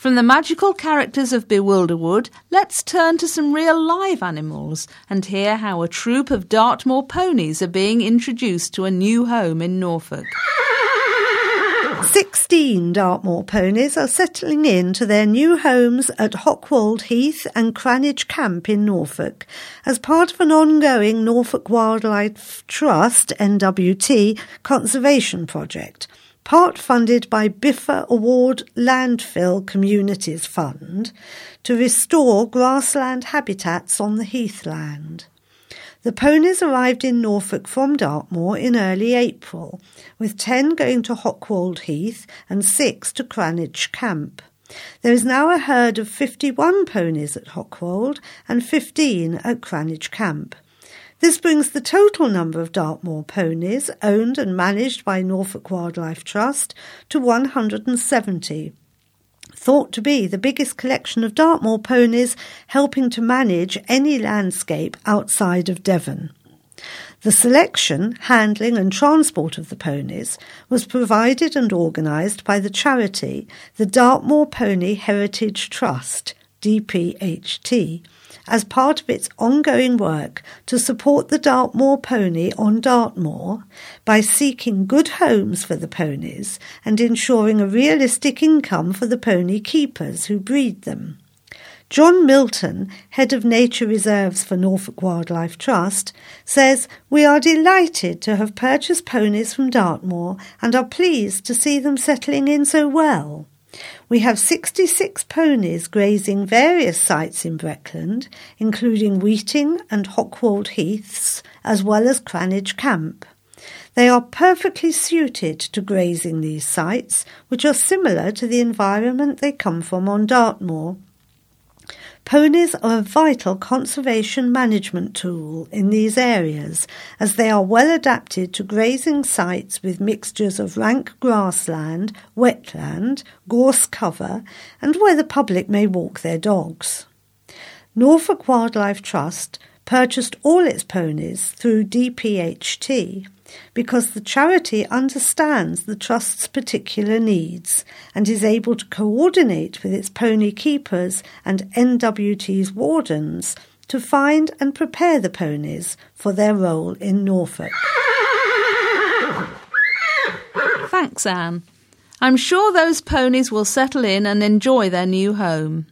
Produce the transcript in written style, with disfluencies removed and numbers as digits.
From the magical characters of Bewilderwood, let's turn to some real live animals and hear how a troop of Dartmoor ponies are being introduced to a new home in Norfolk. 16 Dartmoor ponies are settling into their new homes at Hockwold Heath and Cranage Camp in Norfolk as part of an ongoing Norfolk Wildlife Trust (NWT) conservation project, part funded by Biffa Award Landfill Communities Fund, to restore grassland habitats on the heathland. The ponies arrived in Norfolk from Dartmoor in early April, with 10 going to Hockwold Heath and 6 to Cranage Camp. There is now a herd of 51 ponies at Hockwold and 15 at Cranage Camp. This brings the total number of Dartmoor ponies owned and managed by Norfolk Wildlife Trust to 170. Thought to be the biggest collection of Dartmoor ponies helping to manage any landscape outside of Devon. The selection, handling and transport of the ponies was provided and organised by the charity, the Dartmoor Pony Heritage Trust, DPHT, as part of its ongoing work to support the Dartmoor pony on Dartmoor by seeking good homes for the ponies and ensuring a realistic income for the pony keepers who breed them. John Milton, Head of Nature Reserves for Norfolk Wildlife Trust, says, "We are delighted to have purchased ponies from Dartmoor and are pleased to see them settling in so well. We have 66 ponies grazing various sites in Breckland, including Weeting and Hockwold Heaths, as well as Cranage Camp. They are perfectly suited to grazing these sites, which are similar to the environment they come from on Dartmoor. Ponies are a vital conservation management tool in these areas, as they are well adapted to grazing sites with mixtures of rank grassland, wetland, gorse cover, and where the public may walk their dogs." Norfolk Wildlife Trust purchased all its ponies through DPHT because the charity understands the Trust's particular needs and is able to coordinate with its pony keepers and NWT's wardens to find and prepare the ponies for their role in Norfolk. Thanks, Anne. I'm sure those ponies will settle in and enjoy their new home.